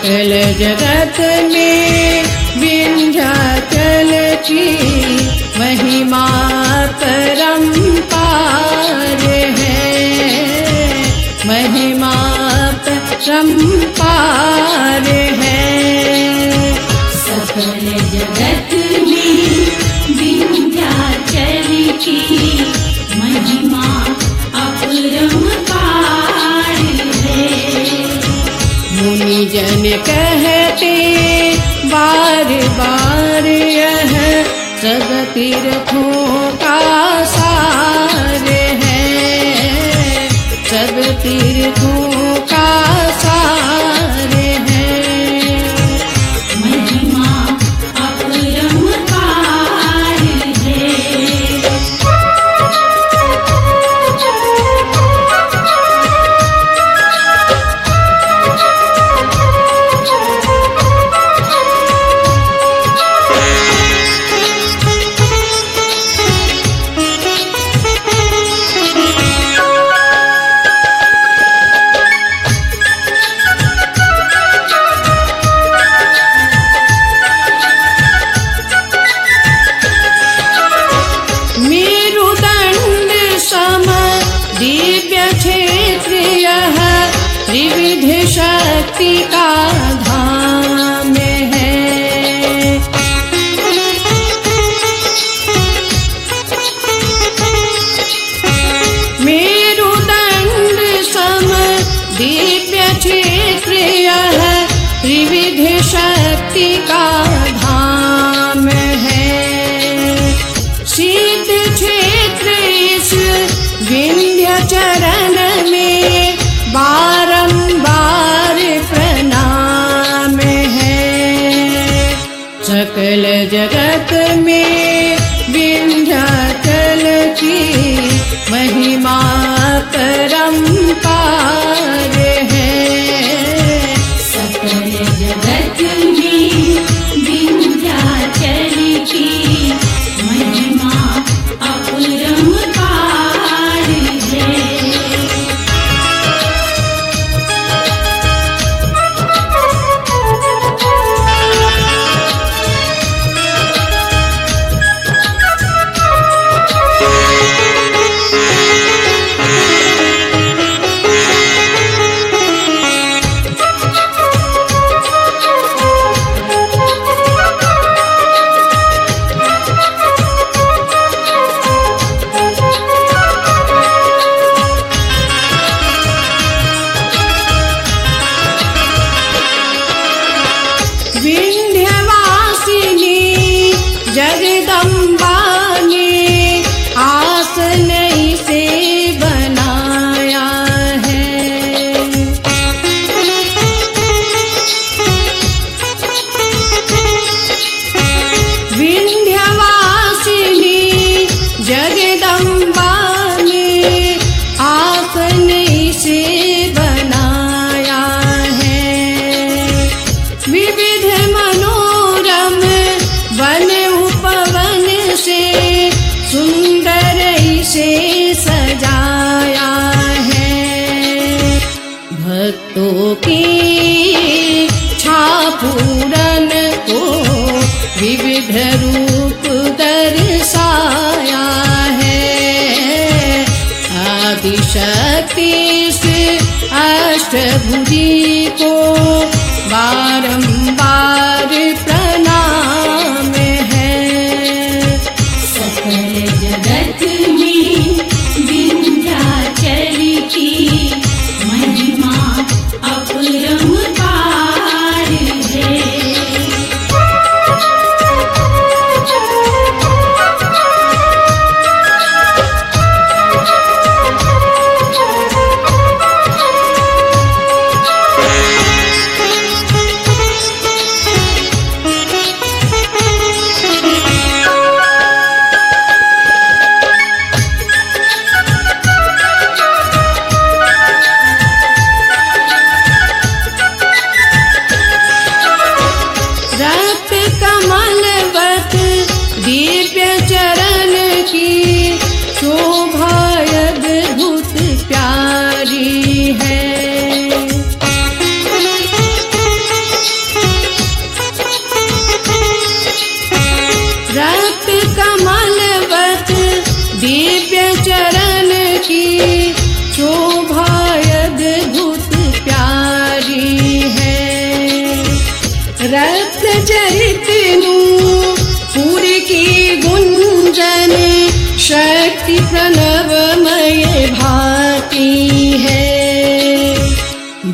सकल जगत में विंध्याचल की महिमा परंपार है, महिमा परंपार है। सकल जगत में विंध्याचल की महिमा अपरंपार है। मुनि जन कहते बार बार यह सब तीर्थों का सार है, सब तीर्थों का सार है। महिमा अपरंपार है। त्रिविध शक्ति का धाम है, मेरुदंड सम दिव्य क्षेत्र यह त्रिविध शक्ति का धाम है। सिद्ध क्षेत्र इस विंध्याचरण में बारंबार प्रणाम है। सकल जगत में विंध्याचल की महिमा परंपार है। सकल जगत में विंध्याचल की महिमा अपरंपार है। विंध्यवासिनी जगदम्बा ने आसन इसे बनाया है, विंध्यवासिनी जगदम्बा ने आसन इसे बनाया है। विविध मनोरम वन उपवन से सुंदर इसे सजाया है। भक्तों की छापूरन को विविध रूप दर्शाया है। आदिशक्ति से अष्टभुजी को बारंबार प्रणाम है। सकल जगत में विंध्याचल की महिमा अपरंपार है।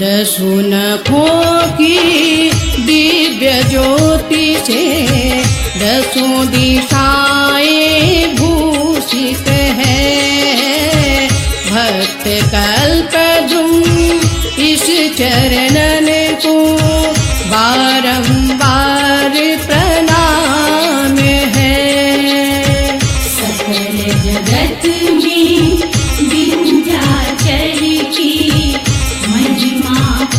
दसों नखों की दिव्य ज्योति से दसों दिशाएं भूषित है। भक्त कल्पद्रुम इस चरणन को बारंबार प्रणाम है। सकल जगत में विंध्याचल की महिमा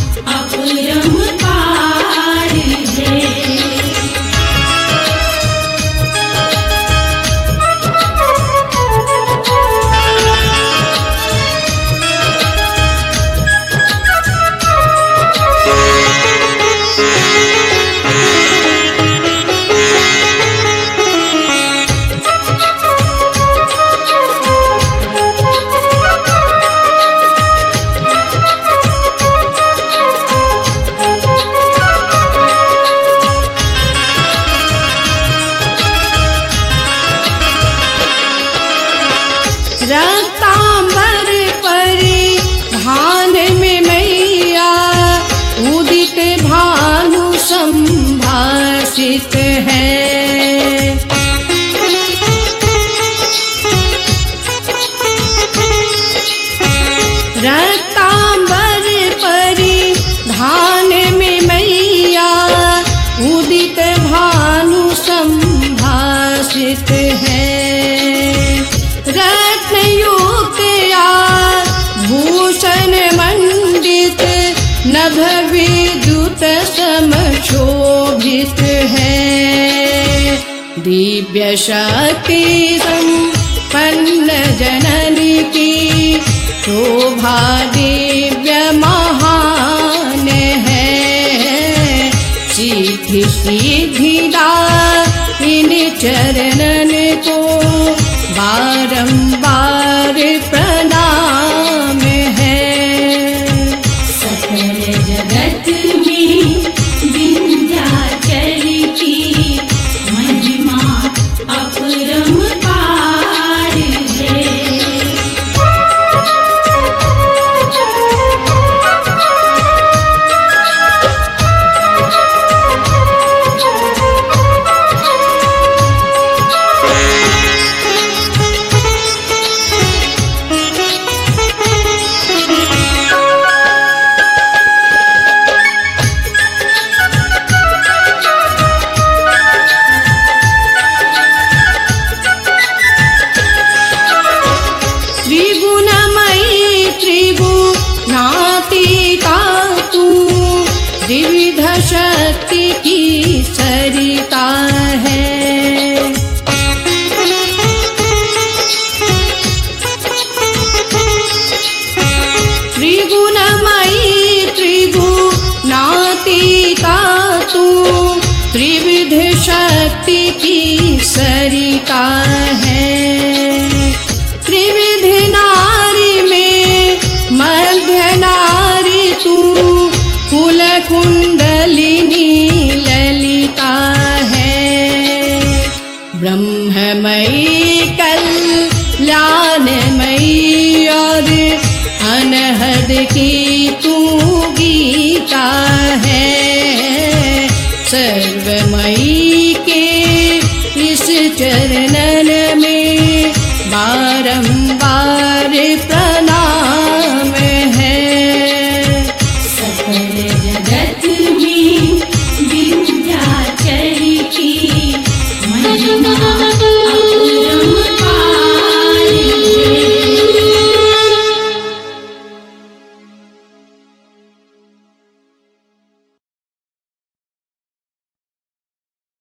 अपरंपार है। रक्तांबर परिधान में मैया उदित भानु संभाषित है। रक्तांबर परिधान में मैया उदित भानु संभाषित है। रत्नयुक्त भूषण मंडित नभ विद्युत समशोभित है। दिव्य शक्ति संपन्न जननी की शोभा दिव्य महान है। सिद्धि सिद्धिदायिनी चरणन को बारंबार प्रणाम है। सकल जगत में विंध्याचल की महिमा अपरंपार है। त्रिविध शक्ति की सरिता है। त्रिगुणमयी त्रिगुणातीता तू त्रिविध शक्ति की सरिता है। त्रिविध नारी में मध्य नारी तू कुल कुंडलिनी ललिता है। ब्रह्ममयी कल्याणमयी और अनहद की तू गीता है। सर्वमयी के इस चरणन में बारंबार प्रणाम है। सकल जगत